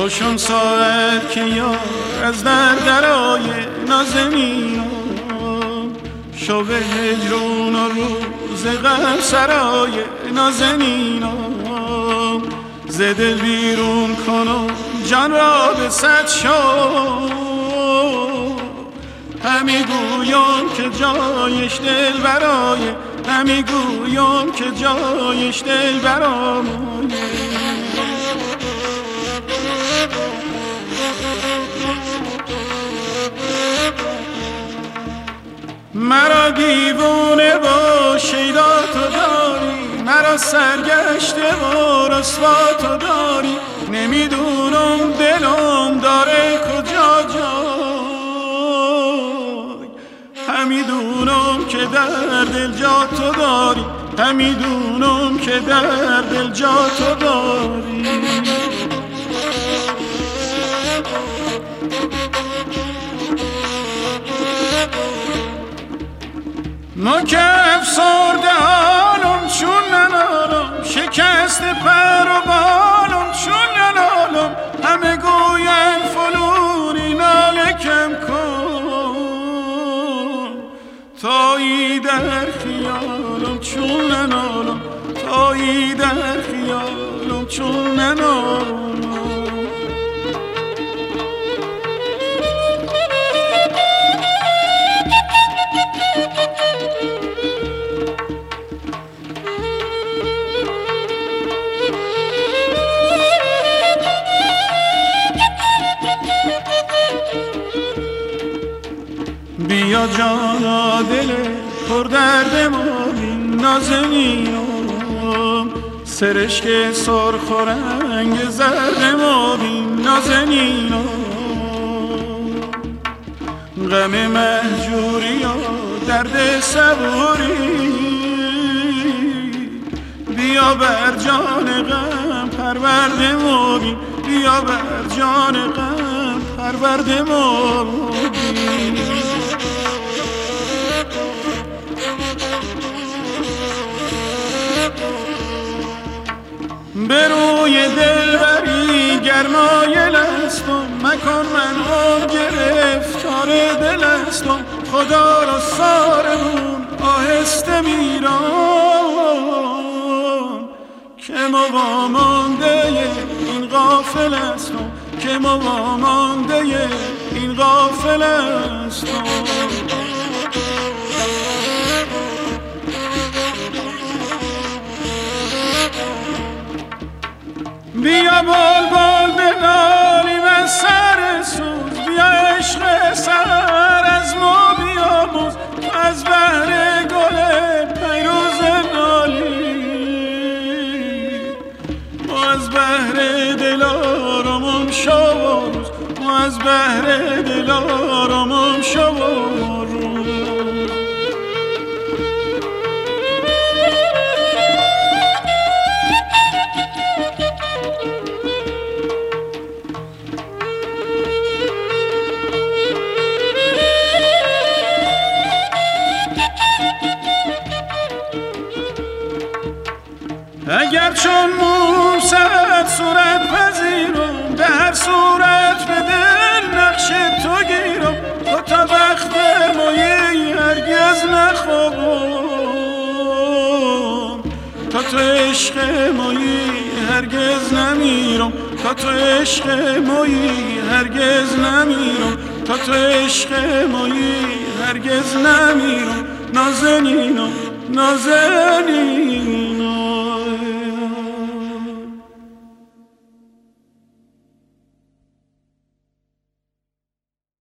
خوشم ساعت که یار از درای نازنینم شب هجرون و روز غم سرای نازنینم ز دل بیرون کنم جان را به صد شو همی گویم که جایش دل برای همی گویم که جایش دل برای مرا دیوونه و شیدا تو داری مرا سرگشته و رسوا تو داری نمیدونم دلم داره کجا جای همیدونم که در دل جا تو داری همیدونم که در دل جا تو داری ما که افسرده حالم چون ننالم شکست پر و بالم چون ننالم همه گوین فلونی ناله کم کن تایی در خیالم چون ننالم تایی در خیالم چون ننالم بیا جانا دل پر درد ما بین نازنینم سرشک سرخ و رنگ زرد ما بین نازنینم غم مهجوری و درد صبوری بیا بر جان غم پرورد ما بین بیا بر جان غم پرورد ما بین به روی دلبری گرمایل هستم مکن من هم گرفتار دل هستم خدا را سارمون آهسته میرم که ما وامانده این غافل هستم که ما وامانده این غافل هستم بیا بال بال بنالیم از سر سوز بیا عشق سر از ما بیاموز از بهر گل پیروز نالی ما از بهر دل آرامم شوز ما از بهر دل آرامم شوز اگر چون موسیقی صورت پذیرم به هر صورت به دل نقش تو گیرم تو تا وقت مایی هرگز نخوابم تا تو عشق مایی هرگز نمیرم تا تو عشق مایی هرگز نمیرم تا تو عشق مایی هرگز نمیرم نازنینم نازنینم